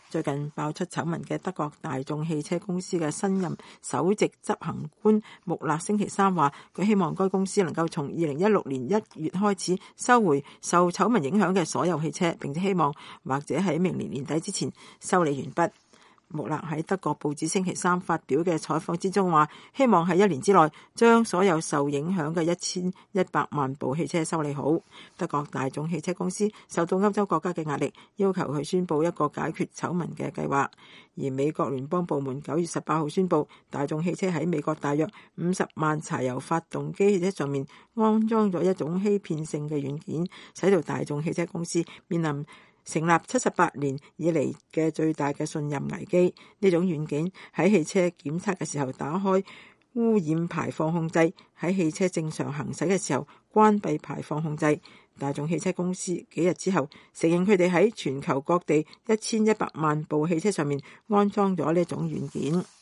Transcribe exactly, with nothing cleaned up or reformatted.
最近爆出醜聞嘅德國大眾汽車公司嘅新任首席執行官穆勒星期三話，佢希望該公司能夠從二零一六年一月開始收回受醜聞影響嘅所有汽車，並且希望或者喺明年年底之前修理完畢。穆勒喺德國報紙星期三發表嘅採訪之中話，希望喺一年之內將所有受影響嘅一千一百萬部汽車修理好。德國大眾汽車公司受到歐洲國家嘅壓力，要求佢宣佈一個解決醜聞嘅計劃。而美國聯邦部門九月十八號宣佈，大眾汽車喺美國大約五十萬柴油發動機汽車上面安裝咗一種欺騙性嘅軟件，使到大眾汽車公司面臨成立七十八年以嚟嘅最大嘅信任危機。呢種軟件喺汽車檢測嘅時候打開污染排放控制，喺汽車正常行駛嘅時候關閉排放控制。大眾汽車公司幾日之後承認佢哋喺全球各地一千一百萬部汽車上面安裝咗呢種軟件。